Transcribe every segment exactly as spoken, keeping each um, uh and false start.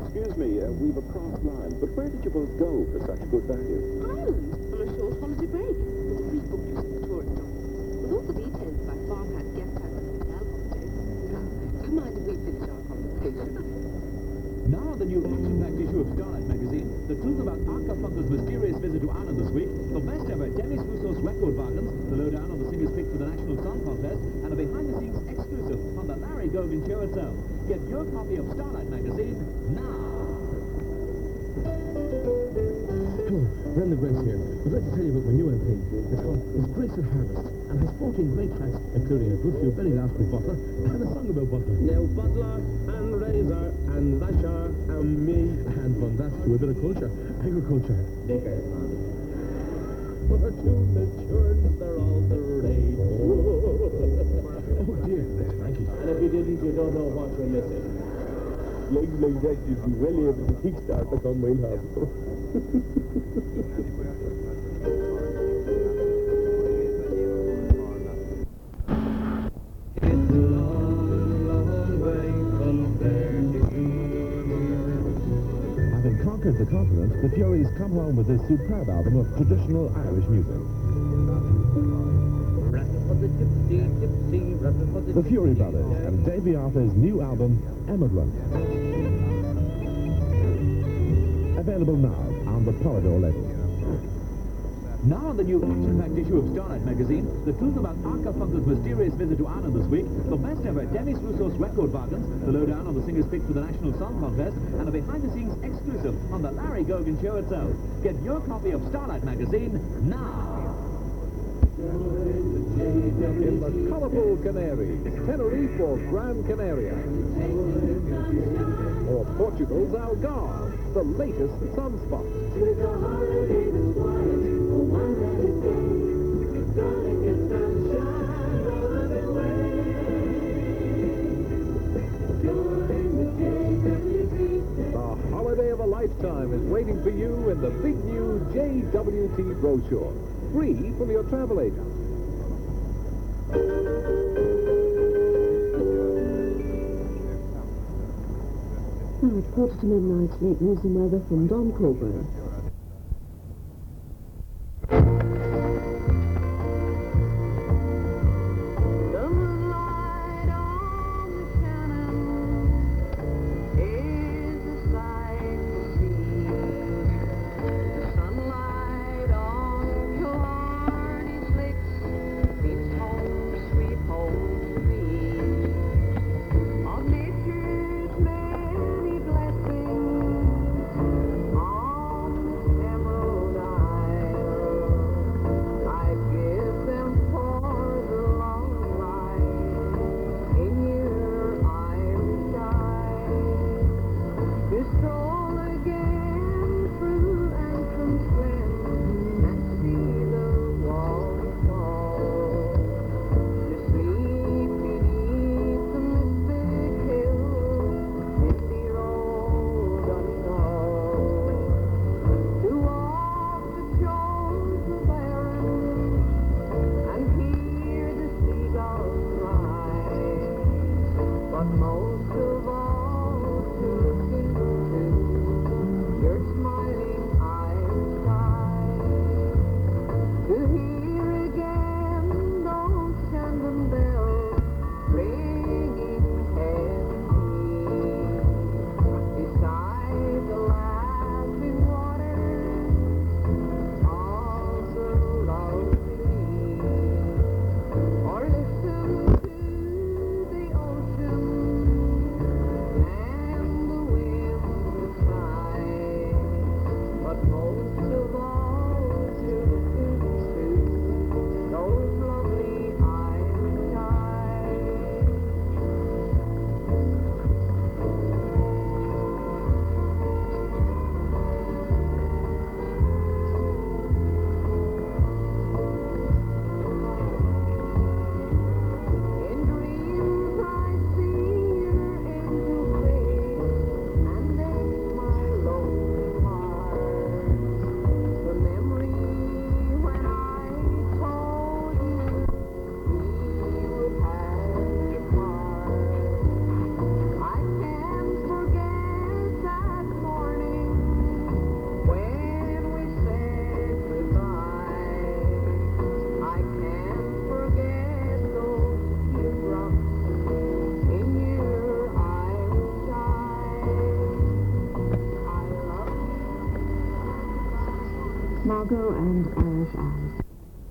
Excuse me, uh, we've a crossed line, but where did you both go for such good value? Ireland, on a short holiday break. With a pre-booked just in the tourist zone. With all the details about farmhouse, guest house, and hotel holidays. Now, come on, we finish our conversation. Now the new action-packed issue of Starlight magazine, the truth about Aka Funkel's mysterious visit to Ireland this week, the best ever Dennis Rousseau's record bargains, the lowdown on the singers picked for the National Song Contest, and a behind-the-scenes exclusive on the Larry Gogan Show itself. Get your copy of Starlight magazine now. Hello, Brendan Grace here. I'd like to tell you about my new L P. It's called It's Grace at Harvest, and has fourteen great tracks, including a good few belly laughs with butter, and a song about butter. Now Butler and Razor and Rasher and me. And from that to a bit of culture, agriculture. Dickers, man. One or two matured, they're all the rage. Oh dear, that's Frankie. And if you didn't, you don't know what you're missing. Like, like that, you'd be well able to kickstart the combine harvester. Having conquered the continent, the Furies come home with this superb album of traditional Irish music. The Fury Brothers and Davy Arthur's new album, Emigrant. Available now on the Polydor label. Now the new action-packed issue of Starlight magazine, the truth about Aka Funkel's mysterious visit to Ireland this week, the best ever Dennis Rousseau's record bargains, the lowdown on the singers picked for the National Song Contest, and a behind-the-scenes exclusive on the Larry Gogan Show itself. Get your copy of Starlight magazine now. In the colourful Canaries, Tenerife or Gran Canaria. Or Portugal's Algarve, the latest sunspot. The holiday of a lifetime is waiting for you in the big new J W T brochure. Free from your travel agent. Now it's quarter to midnight, late news and weather from Don Colburn. Chicago and Irish Eyes.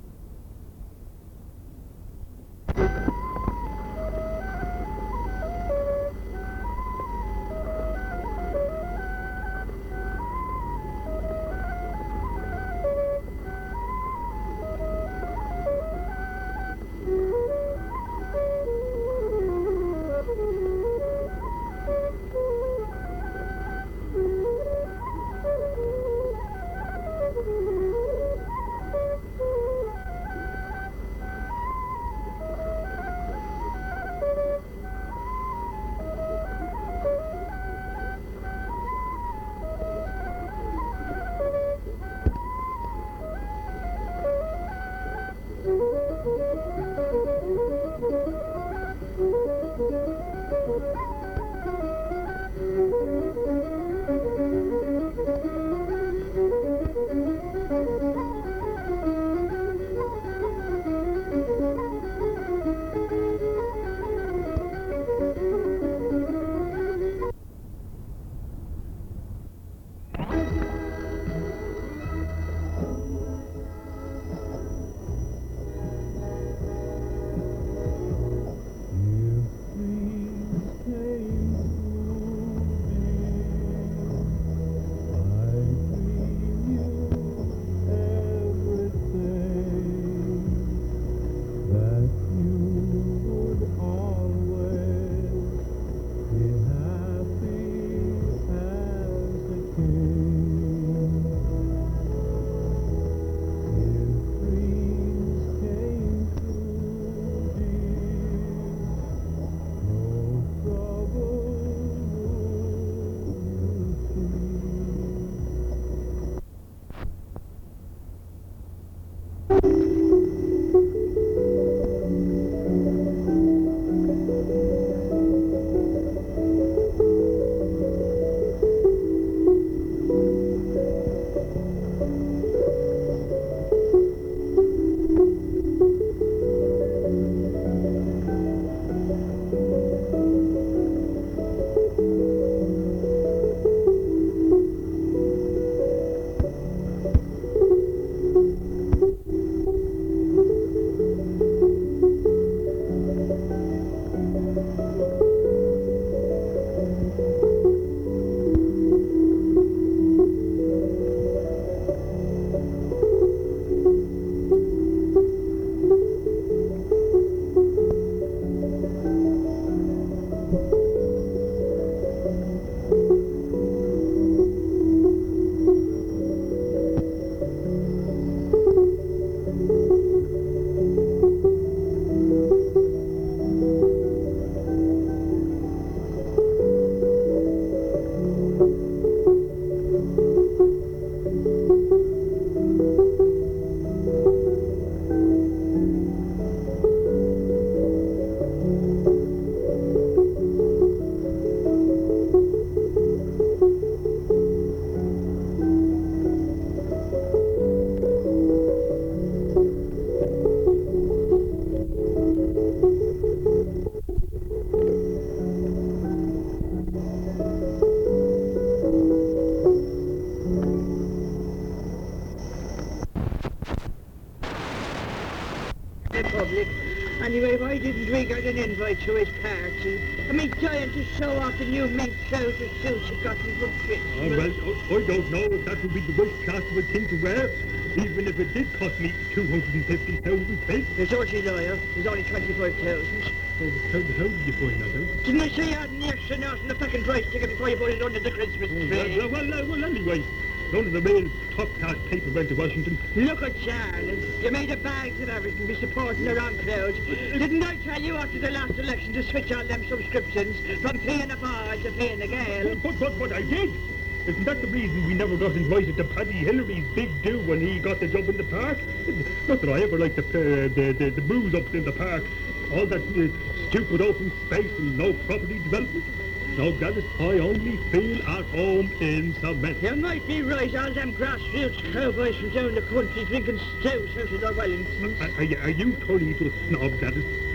Public. Anyway, why didn't we get an invite to his party? I mean, trying to show off the new mink trouser suits you got him for Christmas. Oh, well, I I don't know if that would be the best classable thing to wear, even if it did cost me two hundred fifty thousand pence. You're totally loyal. There's only twenty-five thousand. How, how did you find that out? Didn't I say you had an extra nurse and a fucking price ticket before you put it under the Christmas tree? Well, well, well, well, anyway, none of the real top-class paper went to Washington. Look at Charlie. You made a bags of everything, be supporting the wrong crowd. Didn't I tell you after the last election to switch all them subscriptions from paying a bar to paying a girl? But, but, but I did. Isn't that the reason we never got invited to Paddy Hillary's big do when he got the job in the park? Not that I ever liked the, uh, the, the, the booze up in the park. All that uh, stupid open space and no property development. No, Gladys, I only feel at home in cement. You might be right, all them grassroots cowboys from down the country drinking stout out of their Wellingtons. Are, are, you, are you turning me to a snob, Gladys?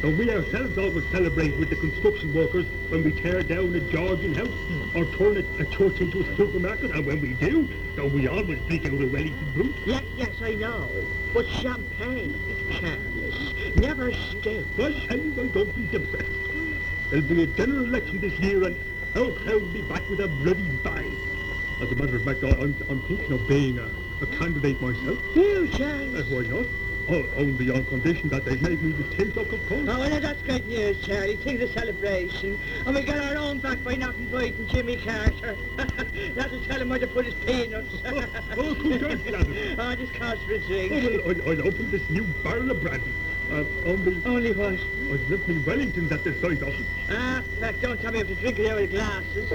Now, we ourselves always celebrate with the construction workers when we tear down a Georgian house or turn a, a church into a supermarket, and when we do, now we always break out a Wellington brew. Yes, yes, I know. But champagne, Charles, never still. Well, tell you, I don't be depressed. There'll be a general election this year, and our crowd will be back with a bloody bang. As a matter of fact, I, I'm, I'm thinking of being a, a candidate myself. You, Charles? Uh, why not? Oh, only on condition that they make me the take-up of course. Oh, well, that's great news, Charlie. Think of the celebration. And we got our own back by not inviting Jimmy Carter. Not to tell him where to put his peanuts. Oh, oh, come down, Gladys. Oh, just cause for a drink. Oh, well, I'll, I'll open this new barrel of brandy. Uh, only... Only what? I've left me Wellingtons at the side of it. Ah, fact, don't tell me I have to drink it out of the glasses.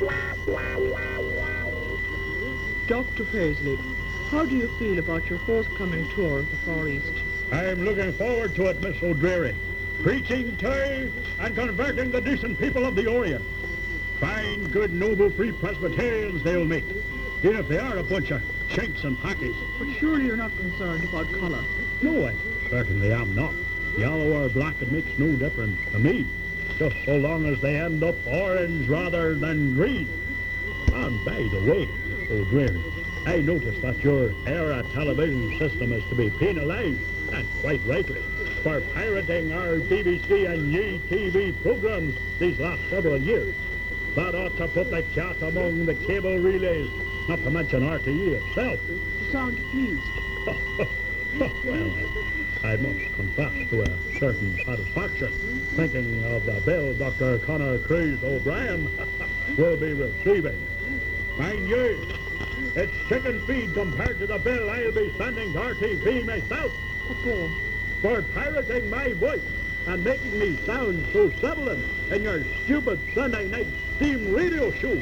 Doctor Paisley, how do you feel about your forthcoming tour of the Far East? I'm looking forward to it, Miss O'Dreary. Preaching to and converting the decent people of the Orient. Fine, good, noble, free Presbyterians they'll make. Even if they are a bunch of shanks and packies. But surely you're not concerned about colour. No, I certainly am not. Yellow or black, it makes no difference to me. Just so long as they end up orange rather than green. And by the way, O'Dreary, I noticed that your ERA television system is to be penalised, and quite rightly, for pirating our B B C and Ye T V programmes these last several years. That ought to put the cat among the cable relays, not to mention R T E itself. You sound pleased. Well, I must confess to a certain satisfaction, thinking of the bill Doctor Conor Cruise O'Brien will be receiving. Mind you, it's chicken feed compared to the bill I'll be sending to R T V myself. What for? For pirating my voice and making me sound so sibilant in your stupid Sunday night steam radio show.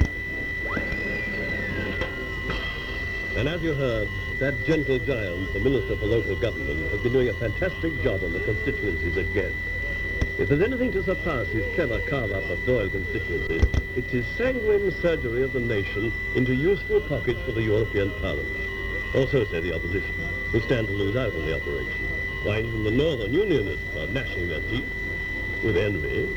And as you heard, that gentle giant, the Minister for Local Government, has been doing a fantastic job on the constituencies again. If there's anything to surpass his clever carve-up of Doyle constituencies, it's his sanguine surgery of the nation into useful pockets for the European Parliament. Also, say the opposition, who stand to lose out on the operation, while even the Northern Unionists are gnashing their teeth with envy.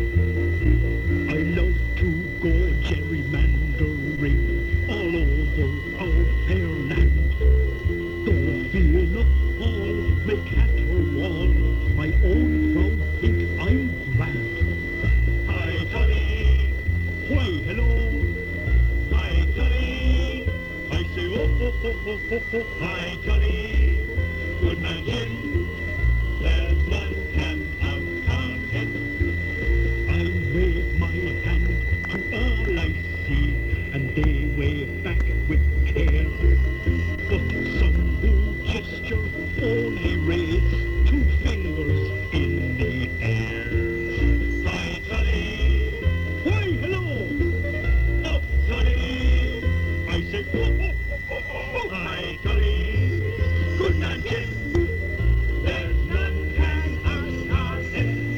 I love to go gerrymandering all over our fair land. Don't fear not all, make hat or wall, my own crowd think I'm grand. Hi, Toddy, why, hello, hi, Toddy, I say, oh, oh, oh, oh, oh, oh, hi, Toddy, good man, Jim, there's none can outcast him. I wave my hand to all I see, and they wave back with care. But some who gesture only raise two fingers in the air. Hi, Toddy! Why, hello! Oh, Toddy! I say, oh, oh, oh, oh, oh. Hi, Toddy! Good man, Jim! There's none can outcast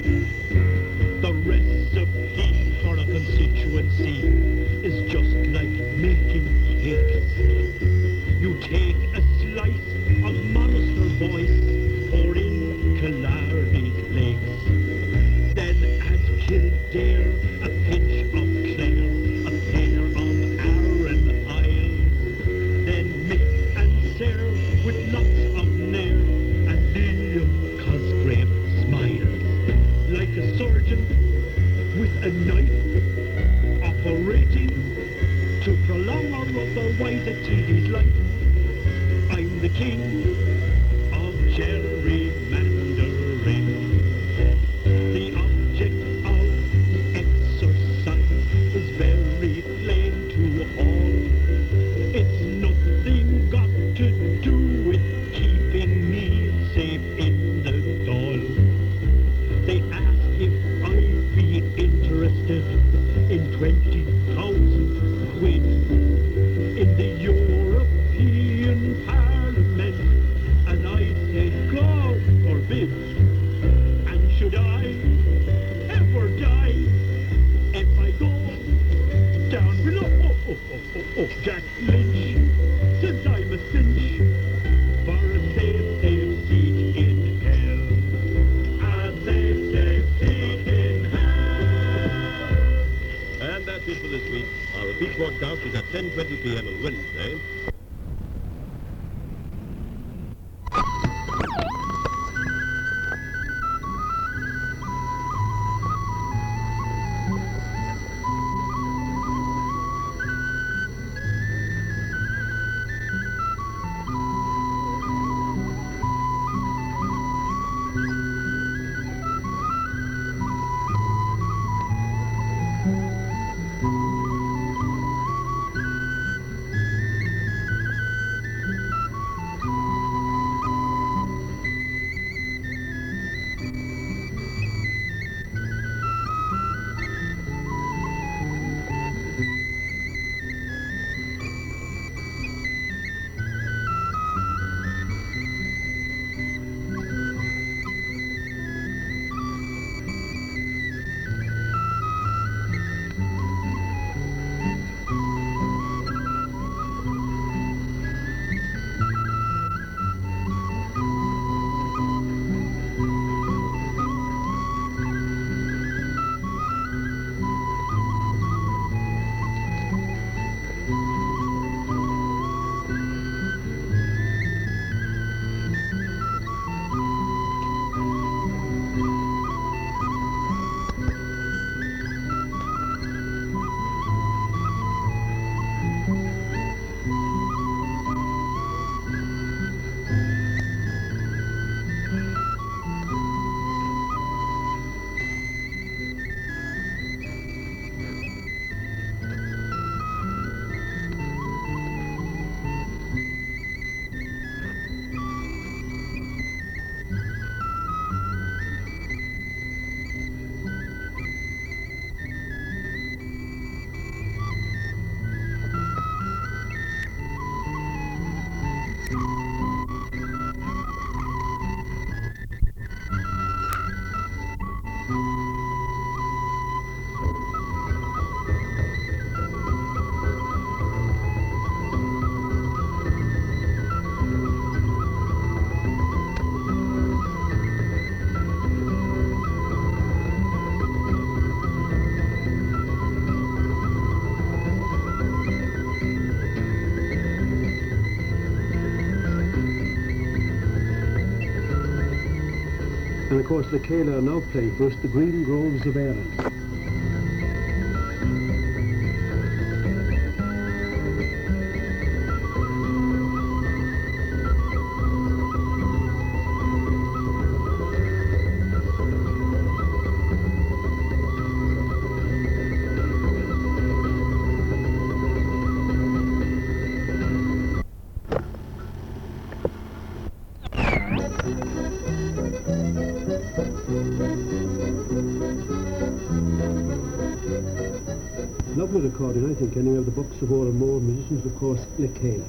him. The recipe for a constituency is just like making cakes. You take a slice of Monaster voice, pour in Killarney's legs. Then add Kildare, a pinch of Clare, a pair of Arran Isles. Then mix and serve with lots of nair, and Liam Cosgrave smiles like a surgeon with a knife, operating to prolong or otherwise a tedious life. I'm the king of gerrymandering. The object of the exercise is very plain to all. It's nothing got to do with keeping me safe in the doll. They ask if I'd be interested in twenty thousand quid in the European Parliament, and I said, God forbid. And should I ever die if I go down below? Oh, oh, oh, oh, oh, Jack Lynch says I'm a cinch for a safe, safe seat in hell. As they say. broadcast is at ten twenty p m on Wednesday. And of course the Céile are now playing for us the Green Groves of Erin. Lovely recording, I think, anyway, of the Bucks of Ore and more musicians, of course, Le Céile.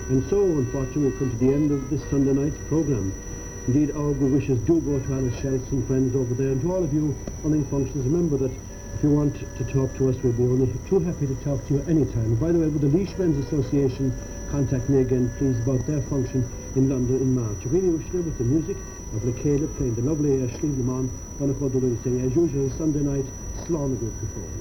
And so, unfortunately, we've come to the end of this Sunday night's programme. Indeed, our good wishes do go to Alice Schultz and friends over there, and to all of you running functions. Remember that if you want to talk to us, we'll be only too happy to talk to you anytime. And by the way, with the Laois Friends Association, contact me again, please, about their function in London in March. I really wish you with the music of LaCala playing the lovely uh, Slieve Lamont, one of the saying, as usual, Sunday night, Slán a Good before you.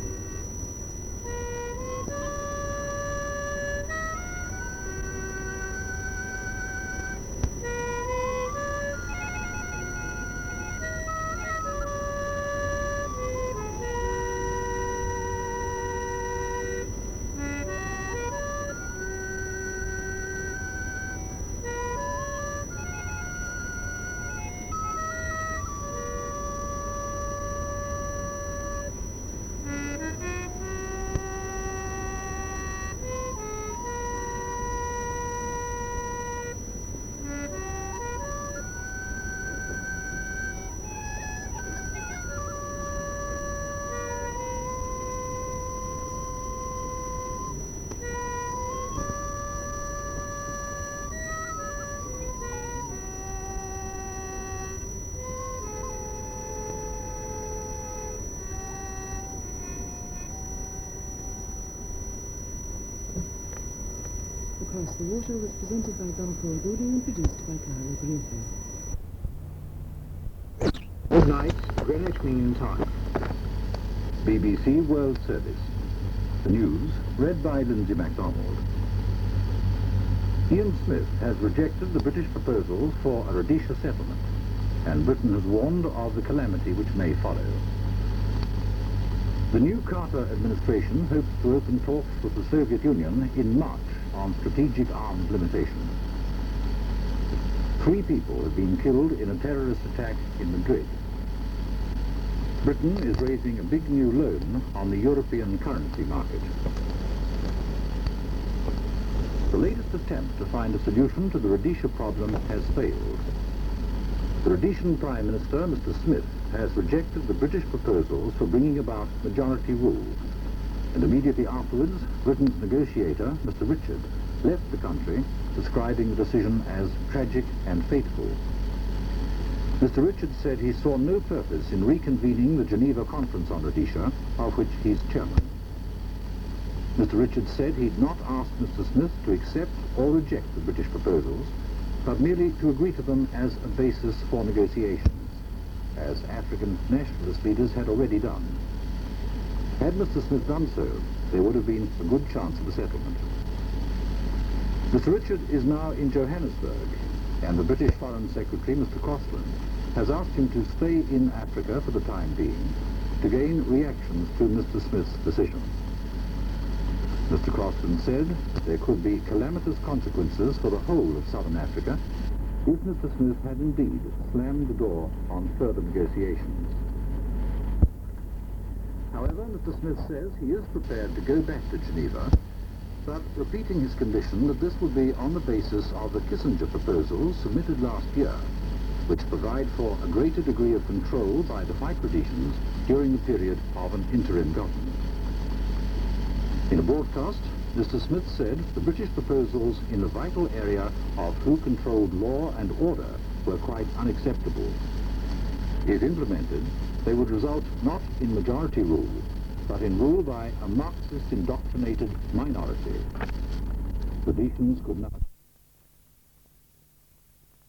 Across the Water was presented by Donald Goody and produced by Carla Greenfield. Midnight, Greenwich Mean Time. B B C World Service. The news, read by Lindsay MacDonald. Ian Smith has rejected the British proposals for a Rhodesia settlement, and Britain has warned of the calamity which may follow. The new Carter administration hopes to open talks with the Soviet Union in March on strategic arms limitation. Three people have been killed in a terrorist attack in Madrid. Britain is raising a big new loan on the European currency market. The latest attempt to find a solution to the Rhodesia problem has failed. The Rhodesian Prime Minister, Mister Smith, has rejected the British proposals for bringing about majority rule. And immediately afterwards, Britain's negotiator, Mister Richard, left the country, describing the decision as tragic and fateful. Mister Richard said he saw no purpose in reconvening the Geneva Conference on Rhodesia, of which he's chairman. Mister Richard said he'd not asked Mister Smith to accept or reject the British proposals, but merely to agree to them as a basis for negotiations, as African nationalist leaders had already done. Had Mister Smith done so, there would have been a good chance of a settlement. Mister Richard is now in Johannesburg, and the British Foreign Secretary, Mister Crossland, has asked him to stay in Africa for the time being to gain reactions to Mister Smith's decision. Mister Crossland said there could be calamitous consequences for the whole of Southern Africa if Mister Smith had indeed slammed the door on further negotiations. However, Mister Smith says he is prepared to go back to Geneva, but repeating his condition that this would be on the basis of the Kissinger proposals submitted last year, which provide for a greater degree of control by the White Rhodesians during the period of an interim government. In a broadcast, Mister Smith said the British proposals in the vital area of who controlled law and order were quite unacceptable. If implemented, they would result not in majority rule, but in rule by a Marxist indoctrinated minority. Rhodesians could not